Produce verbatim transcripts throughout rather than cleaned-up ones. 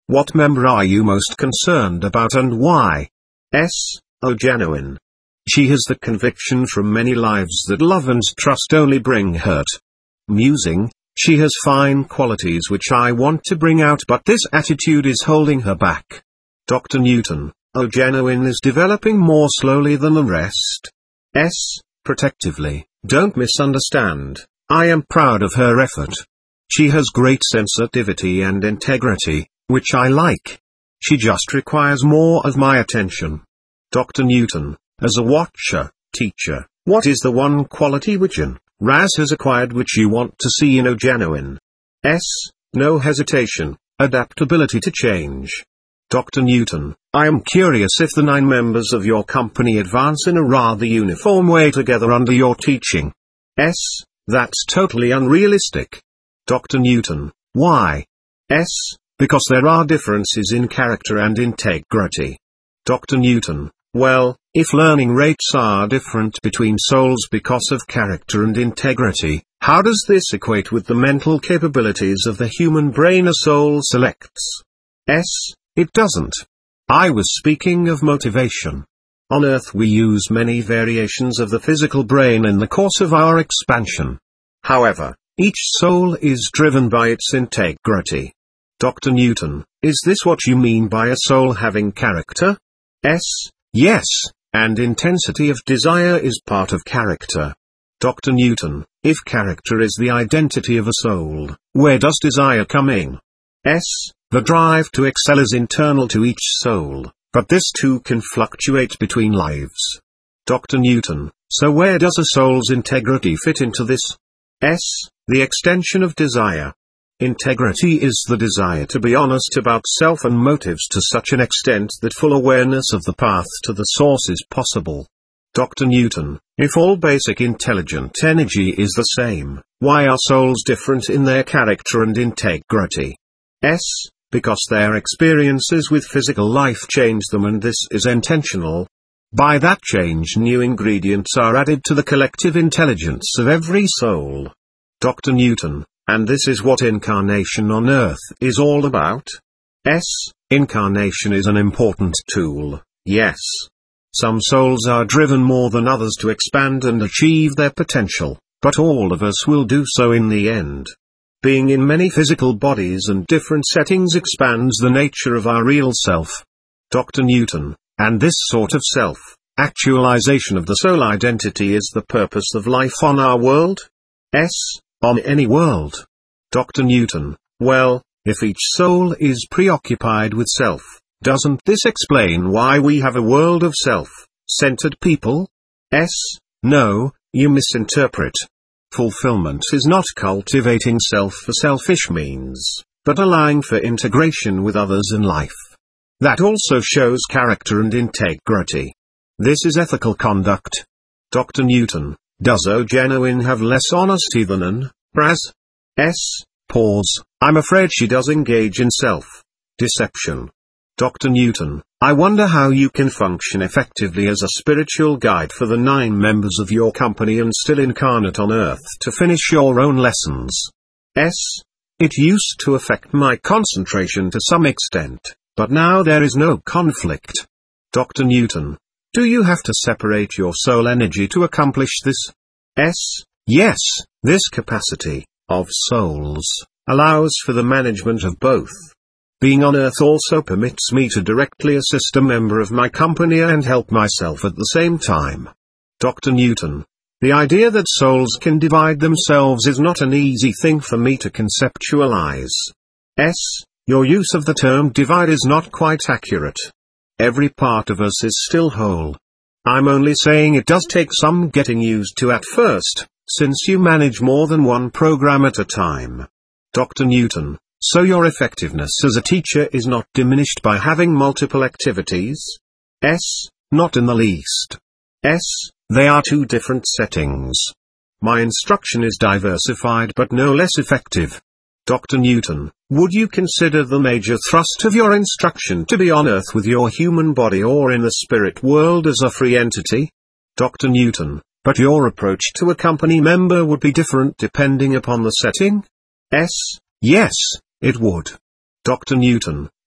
What member are you most concerned about and why? S. Oh, genuine. She has the conviction from many lives that love and trust only bring hurt. Musing, she has fine qualities which I want to bring out, but this attitude is holding her back. Doctor Newton. Oh, genuine is developing more slowly than the rest. S. Protectively, don't misunderstand. I am proud of her effort. She has great sensitivity and integrity, which I like. She just requires more of my attention. Doctor Newton. As a watcher, teacher, what is the one quality which an Raz has acquired which you want to see in a genuine? S. No hesitation, adaptability to change. Doctor Newton. I am curious if the nine members of your company advance in a rather uniform way together under your teaching. S. That's totally unrealistic. Doctor Newton. Why? S. Because there are differences in character and integrity. Doctor Newton. Well, if learning rates are different between souls because of character and integrity, how does this equate with the mental capabilities of the human brain a soul selects? S. It doesn't. I was speaking of motivation. On Earth we use many variations of the physical brain in the course of our expansion. However, each soul is driven by its integrity. Doctor Newton. Is this what you mean by a soul having character? S. Yes, and intensity of desire is part of character. Doctor Newton. If character is the identity of a soul, where does desire come in? S. The drive to excel is internal to each soul, but this too can fluctuate between lives. Doctor Newton. So where does a soul's integrity fit into this? S. The extension of desire. Integrity is the desire to be honest about self and motives to such an extent that full awareness of the path to the source is possible. Doctor Newton. If all basic intelligent energy is the same, why are souls different in their character and integrity? S. Because their experiences with physical life change them, and this is intentional. By that change new ingredients are added to the collective intelligence of every soul. Doctor Newton. And this is what incarnation on Earth is all about? S. Incarnation is an important tool, yes. Some souls are driven more than others to expand and achieve their potential, but all of us will do so in the end. Being in many physical bodies and different settings expands the nature of our real self. Doctor Newton. And this sort of self-actualization of the soul identity is the purpose of life on our world? S. On any world. Doctor Newton. Well, if each soul is preoccupied with self, doesn't this explain why we have a world of self-centered people? S. No, you misinterpret. Fulfillment is not cultivating self for selfish means, but allowing for integration with others in life. That also shows character and integrity. This is ethical conduct. Doctor Newton. Does O genuine have less honesty than an Raz? S. Pause. I'm afraid she does engage in self-deception. Doctor Newton. I wonder how you can function effectively as a spiritual guide for the nine members of your company and still incarnate on Earth to finish your own lessons. S. It used to affect my concentration to some extent, but now there is no conflict. Doctor Newton. Do you have to separate your soul energy to accomplish this? S. Yes, this capacity, of souls, allows for the management of both. Being on Earth also permits me to directly assist a member of my company and help myself at the same time. Doctor Newton. The idea that souls can divide themselves is not an easy thing for me to conceptualize. S. Your use of the term divide is not quite accurate. Every part of us is still whole. I'm only saying it does take some getting used to at first, since you manage more than one program at a time. Doctor Newton. So your effectiveness as a teacher is not diminished by having multiple activities? S. Not in the least. S. They are two different settings. My instruction is diversified but no less effective. Doctor Newton. Would you consider the major thrust of your instruction to be on Earth with your human body or in the spirit world as a free entity? Doctor Newton. But your approach to a company member would be different depending upon the setting? S. Yes, it would. Doctor Newton.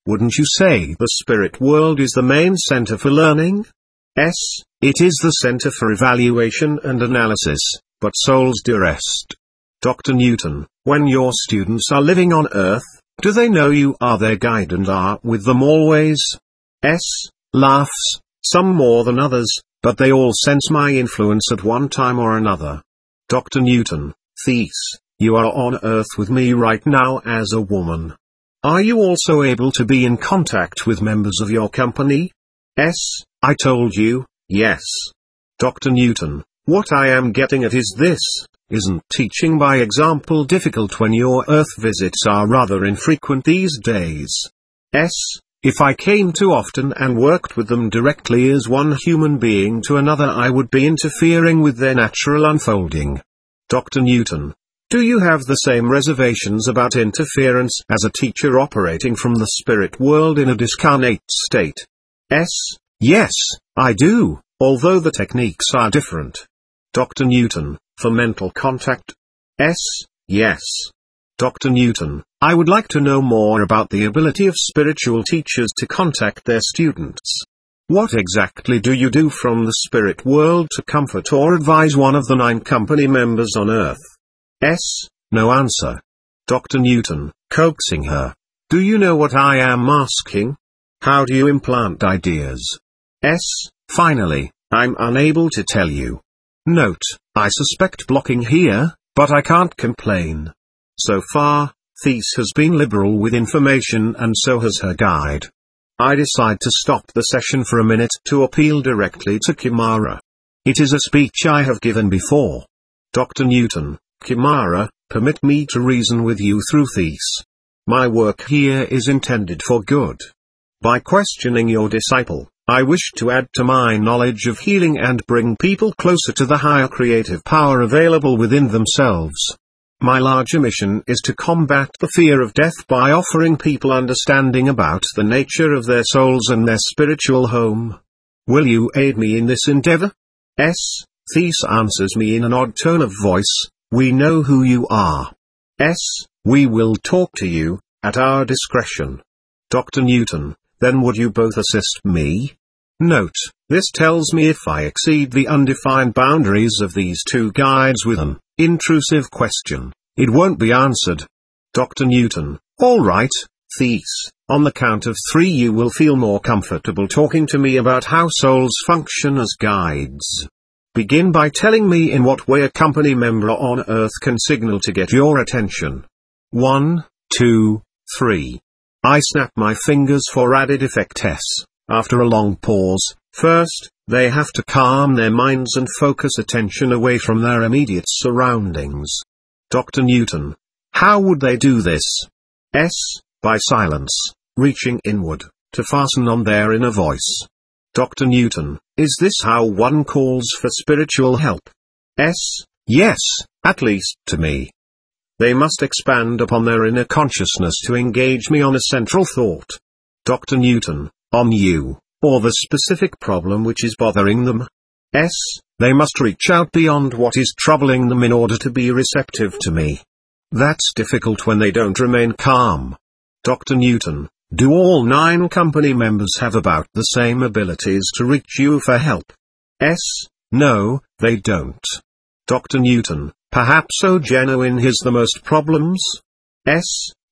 Wouldn't you say the spirit world is the main center for learning? S. It is the center for evaluation and analysis, but souls do rest. Doctor Newton, when your students are living on Earth, do they know you are their guide and are with them always? S. Laughs, some more than others, but they all sense my influence at one time or another. Doctor Newton, Thais, you are on Earth with me right now as a woman. Are you also able to be in contact with members of your company? S. I told you, yes. Doctor Newton, what I am getting at is this, isn't teaching by example difficult when your Earth visits are rather infrequent these days? S. If I came too often and worked with them directly as one human being to another, I would be interfering with their natural unfolding. Doctor Newton, do you have the same reservations about interference as a teacher operating from the spirit world in a discarnate state? S. Yes, I do, although the techniques are different. Doctor Newton, for mental contact? S. Yes. Doctor Newton, I would like to know more about the ability of spiritual teachers to contact their students. What exactly do you do from the spirit world to comfort or advise one of the nine company members on Earth? S. No answer. Doctor Newton, coaxing her. Do you know what I am asking? How do you implant ideas? S. Finally, I'm unable to tell you. Note, I suspect blocking here, but I can't complain. So far, Thais has been liberal with information and so has her guide. I decide to stop the session for a minute to appeal directly to Kimara. It is a speech I have given before. Doctor Newton, Kimara, permit me to reason with you through Thais. My work here is intended for good. By questioning your disciple, I wish to add to my knowledge of healing and bring people closer to the higher creative power available within themselves. My larger mission is to combat the fear of death by offering people understanding about the nature of their souls and their spiritual home. Will you aid me in this endeavor? S. Thais answers me in an odd tone of voice. We know who you are. S. We will talk to you, at our discretion. Doctor Newton, then would you both assist me? Note, this tells me if I exceed the undefined boundaries of these two guides with an intrusive question, it won't be answered. Doctor Newton, all right, Thais, on the count of three you will feel more comfortable talking to me about how souls function as guides. Begin by telling me in what way a company member on Earth can signal to get your attention. One, two, three. I snap my fingers for added effect. S. After a long pause, first, they have to calm their minds and focus attention away from their immediate surroundings. Doctor Newton. How would they do this? S. By silence, reaching inward, to fasten on their inner voice. Doctor Newton, is this how one calls for spiritual help? S. Yes, at least to me. They must expand upon their inner consciousness to engage me on a central thought. Doctor Newton, on you, or the specific problem which is bothering them. S. They must reach out beyond what is troubling them in order to be receptive to me. That's difficult when they don't remain calm. Doctor Newton, do all nine company members have about the same abilities to reach you for help? S. No, they don't. Doctor Newton, perhaps O'Genuine has the most problems? S.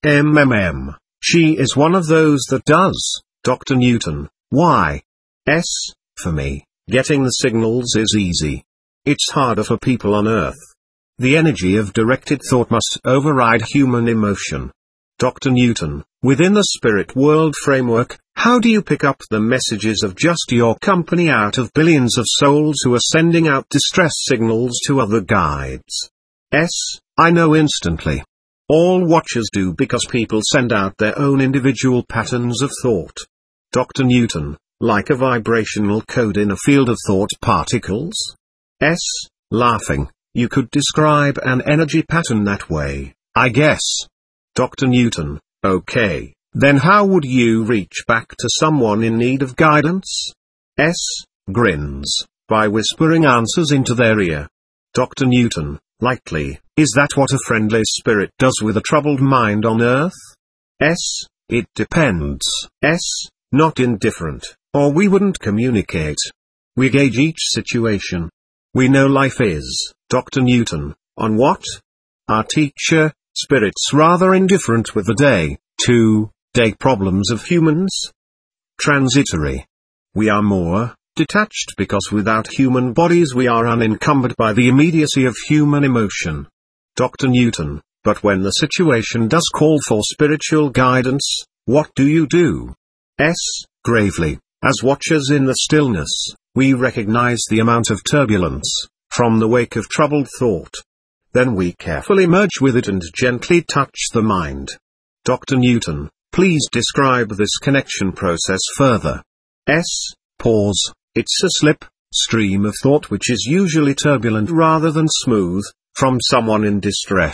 MMM, she is one of those that does. Doctor Newton, why? S. For me, getting the signals is easy. It's harder for people on Earth. The energy of directed thought must override human emotion. Doctor Newton, within the spirit world framework, how do you pick up the messages of just your company out of billions of souls who are sending out distress signals to other guides? S. I know instantly. All watchers do because people send out their own individual patterns of thought. Doctor Newton, like a vibrational code in a field of thought particles? S. Laughing, you could describe an energy pattern that way, I guess. Doctor Newton, okay, then how would you reach back to someone in need of guidance? S. Grins, by whispering answers into their ear. Doctor Newton, lightly, is that what a friendly spirit does with a troubled mind on Earth? S. It depends. S. Not indifferent, or we wouldn't communicate. We gauge each situation. We know life is, Doctor Newton, on what? Our teacher, spirits rather indifferent with the day, to, day problems of humans? Transitory. We are more, detached because without human bodies we are unencumbered by the immediacy of human emotion. Doctor Newton, but when the situation does call for spiritual guidance, what do you do? S. Gravely, as watchers in the stillness, we recognize the amount of turbulence, from the wake of troubled thought. Then we carefully merge with it and gently touch the mind. Doctor Newton, please describe this connection process further. S. Pause. It's a slip, stream of thought which is usually turbulent rather than smooth, from someone in distress.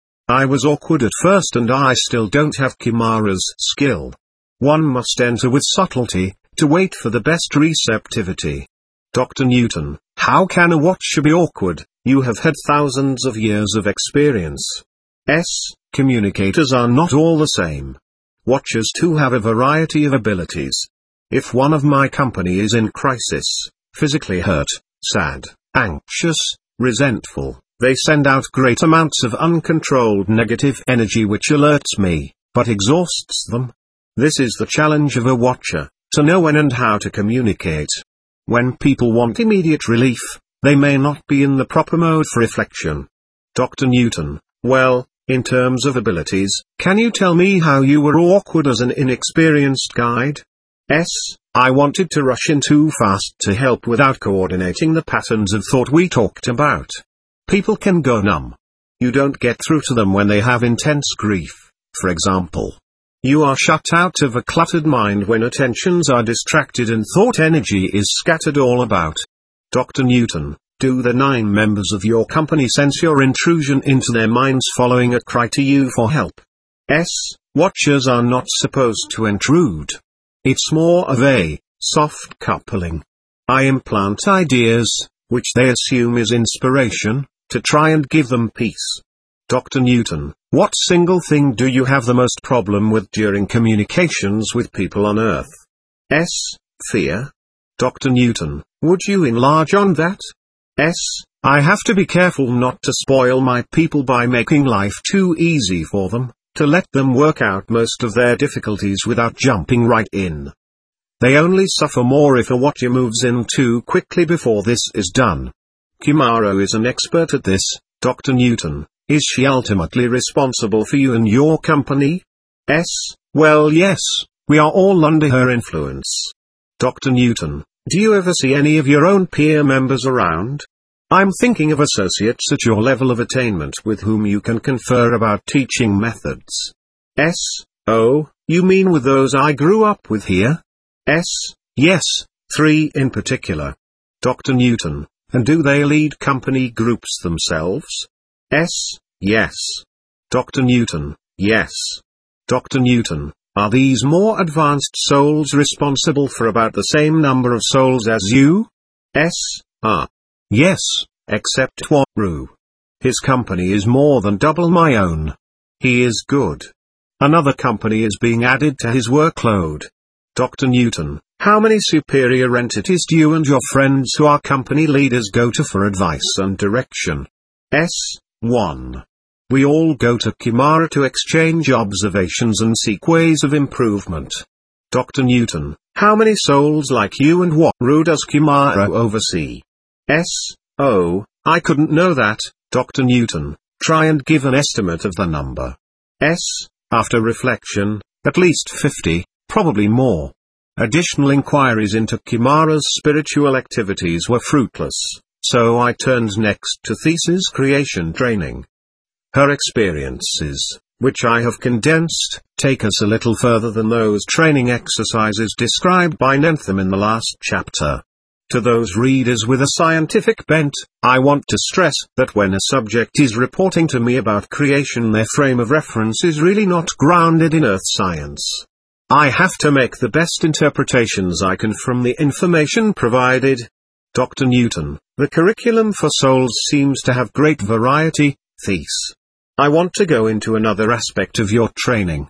I was awkward at first and I still don't have Kimara's skill. One must enter with subtlety, to wait for the best receptivity. Doctor Newton, how can a watcher be awkward? You have had thousands of years of experience. S. Communicators are not all the same. Watchers too have a variety of abilities. If one of my company is in crisis, physically hurt, sad, anxious, resentful, they send out great amounts of uncontrolled negative energy which alerts me, but exhausts them. This is the challenge of a watcher, to know when and how to communicate. When people want immediate relief, they may not be in the proper mode for reflection. Doctor Newton, well, in terms of abilities, can you tell me how you were awkward as an inexperienced guide? S. I wanted to rush in too fast to help without coordinating the patterns of thought we talked about. People can go numb. You don't get through to them when they have intense grief, for example. You are shut out of a cluttered mind when attentions are distracted and thought energy is scattered all about. Doctor Newton, do the nine members of your company sense your intrusion into their minds following a cry to you for help? S. Watchers are not supposed to intrude. It's more of a soft coupling. I implant ideas, which they assume is inspiration, to try and give them peace. Doctor Newton, what single thing do you have the most problem with during communications with people on Earth? S. Fear. Doctor Newton, would you enlarge on that? S. I have to be careful not to spoil my people by making life too easy for them, to let them work out most of their difficulties without jumping right in. They only suffer more if a watcher moves in too quickly before this is done. Kimara is an expert at this, Doctor Newton. Is she ultimately responsible for you and your company? S. Well, yes, we are all under her influence. Doctor Newton, do you ever see any of your own peer members around? I'm thinking of associates at your level of attainment with whom you can confer about teaching methods. S. Oh, you mean with those I grew up with here? S. Yes, three in particular. Doctor Newton, and do they lead company groups themselves? S. Yes. Doctor Newton, yes. Doctor Newton, are these more advanced souls responsible for about the same number of souls as you? S. Ah. Yes, except Waru. His company is more than double my own. He is good. Another company is being added to his workload. Doctor Newton, how many superior entities do you and your friends who are company leaders go to for advice and direction? S. one. We all go to Kimara to exchange observations and seek ways of improvement. Doctor Newton, how many souls like you and Waru does Kimara oversee? S. Oh, I couldn't know that, Doctor Newton. Try and give an estimate of the number. S. After reflection, at least fifty, probably more. Additional inquiries into Kimara's spiritual activities were fruitless, so I turned next to thesis creation training. Her experiences, which I have condensed, take us a little further than those training exercises described by Nentham in the last chapter. To those readers with a scientific bent, I want to stress that when a subject is reporting to me about creation, their frame of reference is really not grounded in earth science. I have to make the best interpretations I can from the information provided. Doctor Newton, the curriculum for souls seems to have great variety. Thesis. I want to go into another aspect of your training.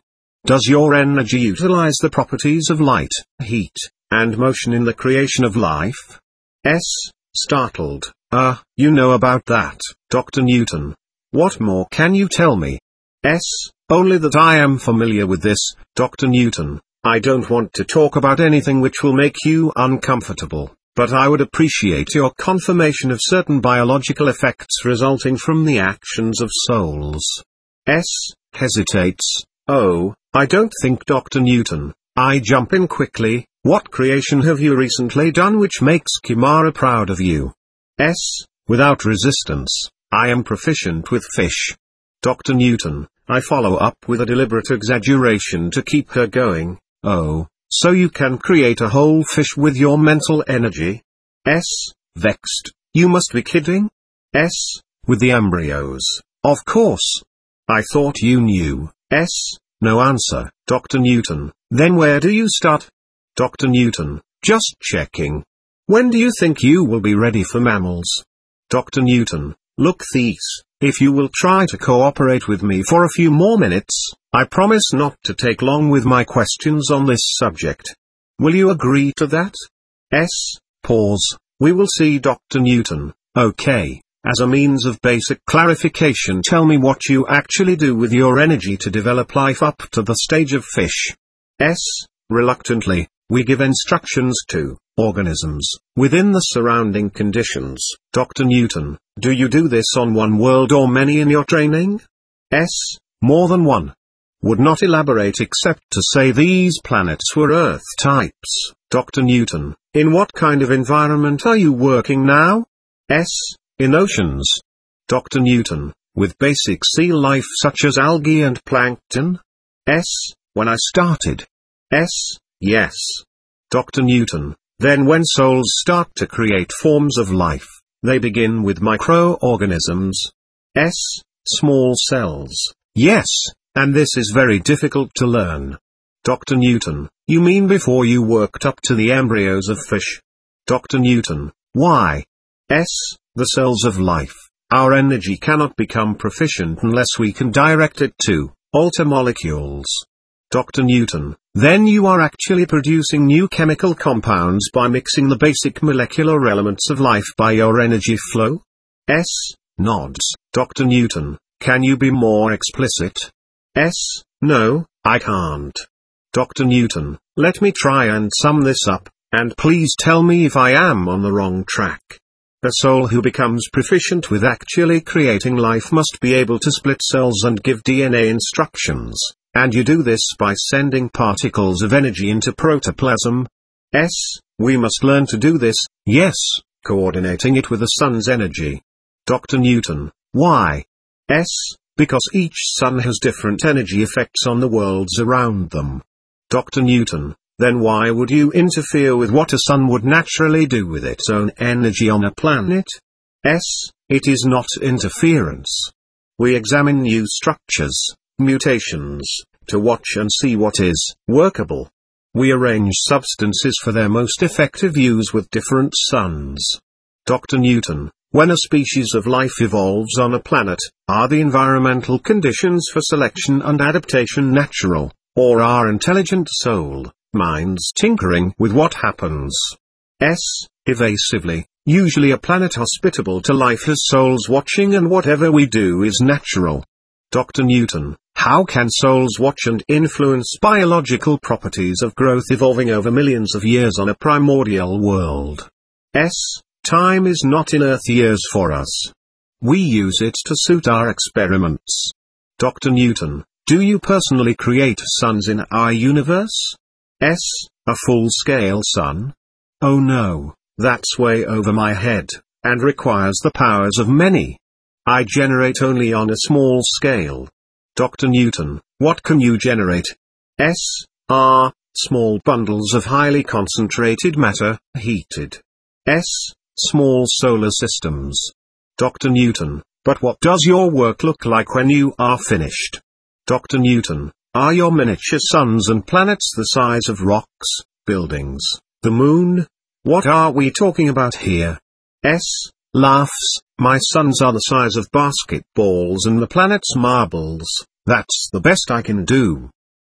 Does your energy utilize the properties of light, heat, and motion in the creation of life? S. Startled. Ah, uh, you know about that, Doctor Newton. What more can you tell me? S. Only that I am familiar with this, Doctor Newton. I don't want to talk about anything which will make you uncomfortable, but I would appreciate your confirmation of certain biological effects resulting from the actions of souls. S. Hesitates. Oh, I don't think Doctor Newton. I jump in quickly. What creation have you recently done which makes Kimara proud of you? S. Without resistance, I am proficient with fish. Doctor Newton. I follow up with a deliberate exaggeration to keep her going. Oh, so you can create a whole fish with your mental energy? S. Vexed. You must be kidding? S. With the embryos, of course. I thought you knew. S. No answer, Doctor Newton. Then where do you start? Doctor Newton. Just checking. When do you think you will be ready for mammals? Doctor Newton. Look, Thies, if you will try to cooperate with me for a few more minutes, I promise not to take long with my questions on this subject. Will you agree to that? S. Pause. We will see, Doctor Newton. Okay. As a means of basic clarification, tell me what you actually do with your energy to develop life up to the stage of fish. S. Reluctantly, we give instructions to organisms within the surrounding conditions. Doctor Newton, do you do this on one world or many in your training? S. More than one. Would not elaborate except to say these planets were Earth types. Doctor Newton, in what kind of environment are you working now? S. In oceans. Doctor Newton, with basic sea life such as algae and plankton? S. When I started. S. Yes. Doctor Newton, then when souls start to create forms of life, they begin with microorganisms? S. Small cells. Yes, and this is very difficult to learn. Doctor Newton, you mean before you worked up to the embryos of fish? Doctor Newton, why? S. The cells of life. Our energy cannot become proficient unless we can direct it to alter molecules. Doctor Newton, then you are actually producing new chemical compounds by mixing the basic molecular elements of life by your energy flow? S. Nods. Doctor Newton, can you be more explicit? S. No, I can't. Doctor Newton, let me try and sum this up, and please tell me if I am on the wrong track. A soul who becomes proficient with actually creating life must be able to split cells and give D N A instructions, and you do this by sending particles of energy into protoplasm? S. We must learn to do this, yes, coordinating it with the sun's energy. Doctor Newton, why? S. Because each sun has different energy effects on the worlds around them. Doctor Newton, then why would you interfere with what a sun would naturally do with its own energy on a planet? S. It is not interference. We examine new structures, mutations, to watch and see what is workable. We arrange substances for their most effective use with different suns. Doctor Newton, when a species of life evolves on a planet, are the environmental conditions for selection and adaptation natural, or are intelligent soul minds tinkering with what happens? S. Evasively, usually a planet hospitable to life has souls watching, and whatever we do is natural. Doctor Newton, how can souls watch and influence biological properties of growth evolving over millions of years on a primordial world? S. Time is not in Earth years for us. We use it to suit our experiments. Doctor Newton, do you personally create suns in our universe? S. A full-scale sun? Oh no, that's way over my head, and requires the powers of many. I generate only on a small scale. Doctor Newton, what can you generate? S. R. Small bundles of highly concentrated matter, heated. S. Small solar systems. Doctor Newton, but what does your work look like when you are finished? Doctor Newton, are your miniature suns and planets the size of rocks, buildings, the moon? What are we talking about here? S. Laughs, my suns are the size of basketballs and the planets marbles. That's the best I can do.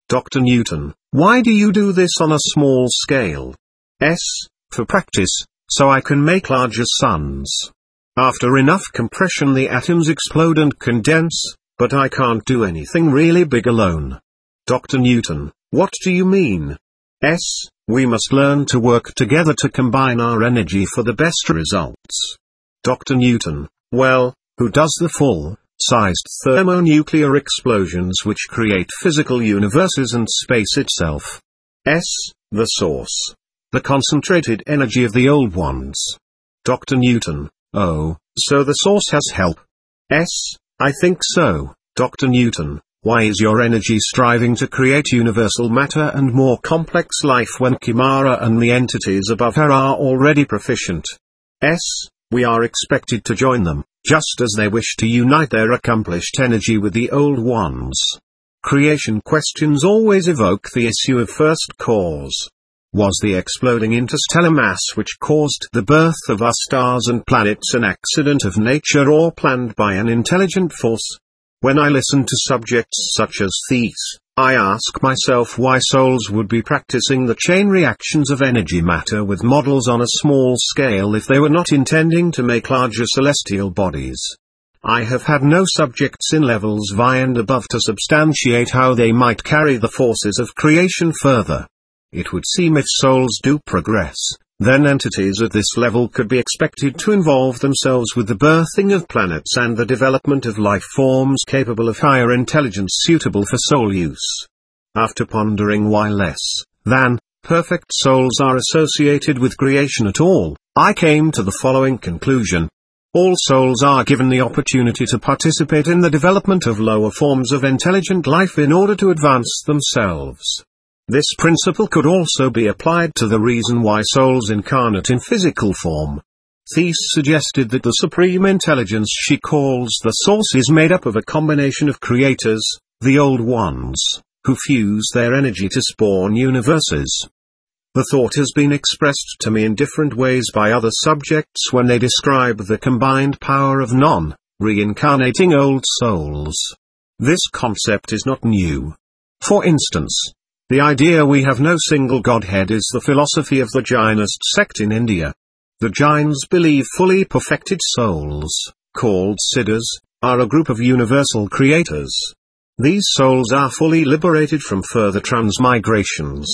Doctor Newton, why do you do this on a small scale? S. For practice, so I can make larger suns. After enough compression the atoms explode and condense, but I can't do anything really big alone. Doctor Newton, what do you mean? S. We must learn to work together to combine our energy for the best results. Doctor Newton, well, who does the full-sized thermonuclear explosions which create physical universes and space itself? S. The source. The concentrated energy of the old ones. Doctor Newton, oh, so the source has help? S. I think so, Doctor Newton. Why is your energy striving to create universal matter and more complex life when Kimara and the entities above her are already proficient? S. We are expected to join them, just as they wish to unite their accomplished energy with the old ones. Creation questions always evoke the issue of first cause. Was the exploding interstellar mass which caused the birth of our stars and planets an accident of nature or planned by an intelligent force? When I listen to subjects such as these, I ask myself why souls would be practicing the chain reactions of energy matter with models on a small scale if they were not intending to make larger celestial bodies. I have had no subjects in levels V and above to substantiate how they might carry the forces of creation further. It would seem if souls do progress, then entities at this level could be expected to involve themselves with the birthing of planets and the development of life forms capable of higher intelligence suitable for soul use. After pondering why less than perfect souls are associated with creation at all, I came to the following conclusion. All souls are given the opportunity to participate in the development of lower forms of intelligent life in order to advance themselves. This principle could also be applied to the reason why souls incarnate in physical form. Thies suggested that the supreme intelligence she calls the source is made up of a combination of creators, the old ones, who fuse their energy to spawn universes. The thought has been expressed to me in different ways by other subjects when they describe the combined power of non-reincarnating old souls. This concept is not new. For instance, the idea we have no single Godhead is the philosophy of the Jainist sect in India. The Jains believe fully perfected souls, called Siddhas, are a group of universal creators. These souls are fully liberated from further transmigrations.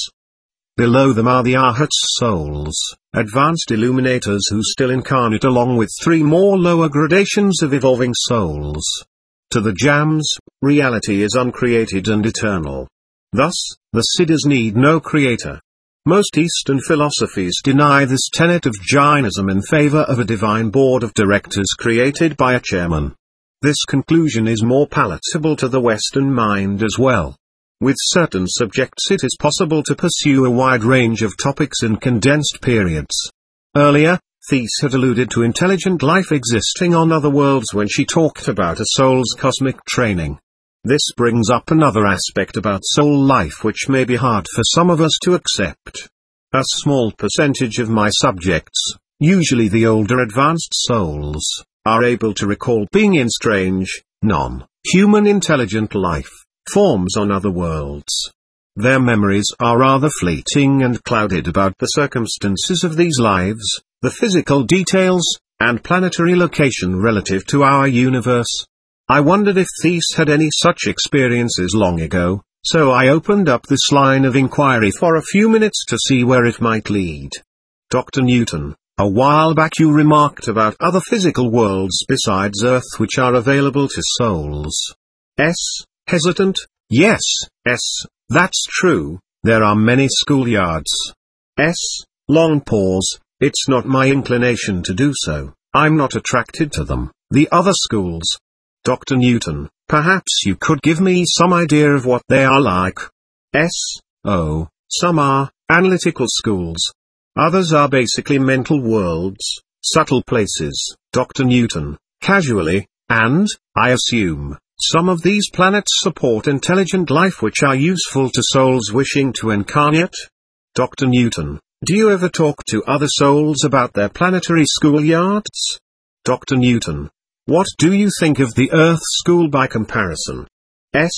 Below them are the Arhats souls, advanced illuminators who still incarnate along with three more lower gradations of evolving souls. To the Jams, reality is uncreated and eternal. Thus, the Siddhas need no creator. Most Eastern philosophies deny this tenet of Jainism in favor of a divine board of directors created by a chairman. This conclusion is more palatable to the Western mind as well. With certain subjects it is possible to pursue a wide range of topics in condensed periods. Earlier, Thies had alluded to intelligent life existing on other worlds when she talked about a soul's cosmic training. This brings up another aspect about soul life which may be hard for some of us to accept. A small percentage of my subjects, usually the older advanced souls, are able to recall being in strange, non-human intelligent life forms on other worlds. Their memories are rather fleeting and clouded about the circumstances of these lives, the physical details, and planetary location relative to our universe. I wondered if Thies had any such experiences long ago, so I opened up this line of inquiry for a few minutes to see where it might lead. Doctor Newton, a while back you remarked about other physical worlds besides Earth which are available to souls. S. Hesitant, yes, S. That's true, there are many schoolyards. S. Long pause, it's not my inclination to do so, I'm not attracted to them, the other schools. Doctor Newton, perhaps you could give me some idea of what they are like. S. Oh, some are analytical schools. Others are basically mental worlds, subtle places. Doctor Newton, casually, and, I assume, some of these planets support intelligent life which are useful to souls wishing to incarnate? Doctor Newton, do you ever talk to other souls about their planetary schoolyards? Doctor Newton, what do you think of the Earth school by comparison? S.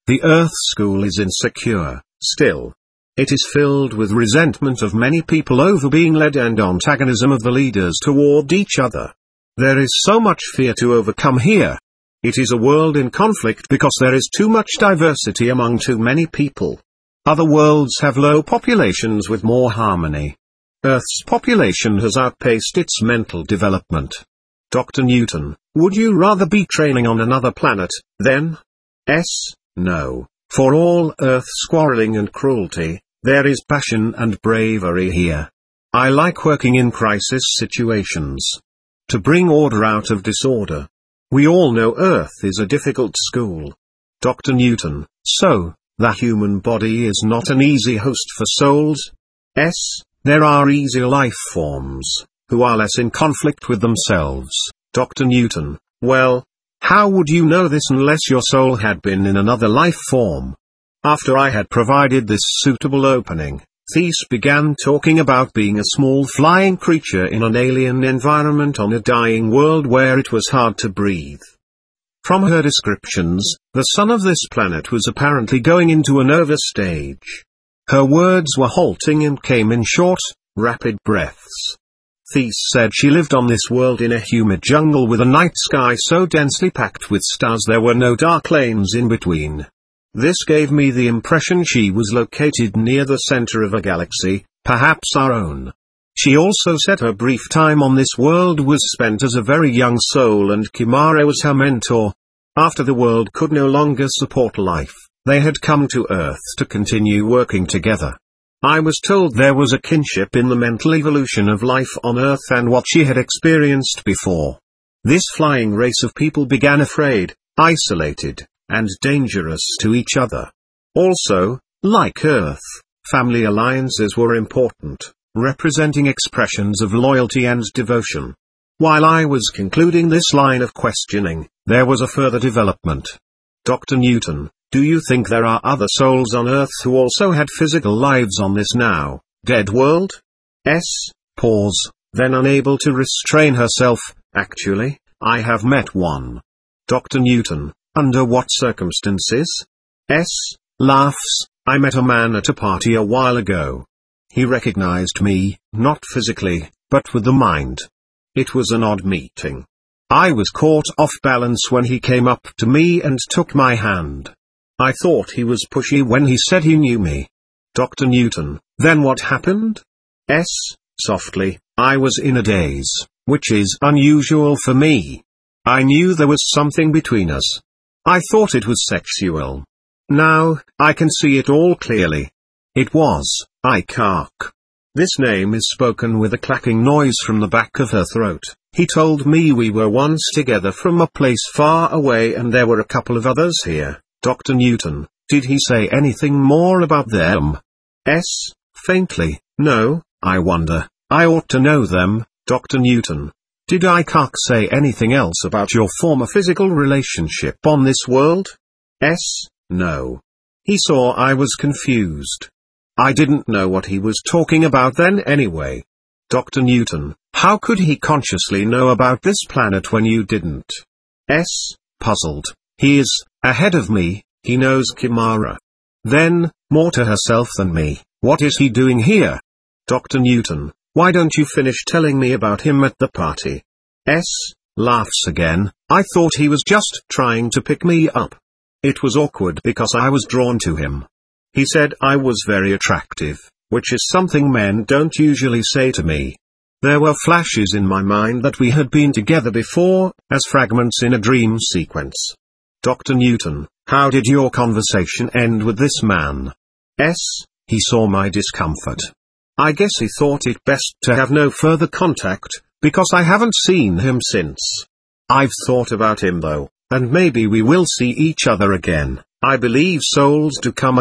The Earth School is insecure, still. It is filled with resentment of many people over being led and antagonism of the leaders toward each other. There is so much fear to overcome here. It is a world in conflict because there is too much diversity among too many people. Other worlds have low populations with more harmony. Earth's population has outpaced its mental development. Doctor Newton, would you rather be training on another planet, then? S. No. For all Earth's quarreling and cruelty, there is passion and bravery here. I like working in crisis situations. To bring order out of disorder. We all know Earth is a difficult school. Doctor Newton, so, the human body is not an easy host for souls? S. There are easier life forms, who are less in conflict with themselves. Doctor Newton, well, how would you know this unless your soul had been in another life form? After I had provided this suitable opening, Thais began talking about being a small flying creature in an alien environment on a dying world where it was hard to breathe. From her descriptions, the sun of this planet was apparently going into a nervous stage. Her words were halting and came in short, rapid breaths. Thais said she lived on this world in a humid jungle with a night sky so densely packed with stars there were no dark lanes in between. This gave me the impression she was located near the center of a galaxy, perhaps our own. She also said her brief time on this world was spent as a very young soul and Kimahra was her mentor. After the world could no longer support life, they had come to Earth to continue working together. I was told there was a kinship in the mental evolution of life on Earth and what she had experienced before. This flying race of people began afraid, isolated, and dangerous to each other. Also, like Earth, family alliances were important, representing expressions of loyalty and devotion. While I was concluding this line of questioning, there was a further development. Doctor Newton, do you think there are other souls on Earth who also had physical lives on this now dead world? S. Pause, then unable to restrain herself, actually, I have met one. Doctor Newton, under what circumstances? S. Laughs, I met a man at a party a while ago. He recognized me, not physically, but with the mind. It was an odd meeting. I was caught off balance when he came up to me and took my hand. I thought he was pushy when he said he knew me. Doctor Newton, then what happened? S. Softly, I was in a daze, which is unusual for me. I knew there was something between us. I thought it was sexual. Now, I can see it all clearly. It was, Ikark. This name is spoken with a clacking noise from the back of her throat. He told me we were once together from a place far away and there were a couple of others here. Doctor Newton, did he say anything more about them? S. Faintly, no, I wonder, I ought to know them. Doctor Newton, did Ikark say anything else about your former physical relationship on this world? S. No. He saw I was confused. I didn't know what he was talking about then anyway. Doctor Newton, how could he consciously know about this planet when you didn't? S. Puzzled. He is ahead of me, he knows Kimahra. Then, more to herself than me, what is he doing here? Doctor Newton, why don't you finish telling me about him at the party? S. Laughs again, I thought he was just trying to pick me up. It was awkward because I was drawn to him. He said I was very attractive, which is something men don't usually say to me. There were flashes in my mind that we had been together before, as fragments in a dream sequence. Doctor Newton, how did your conversation end with this man? S. He saw my discomfort. I guess he thought it best to have no further contact, because I haven't seen him since. I've thought about him though, and maybe we will see each other again. I believe souls do come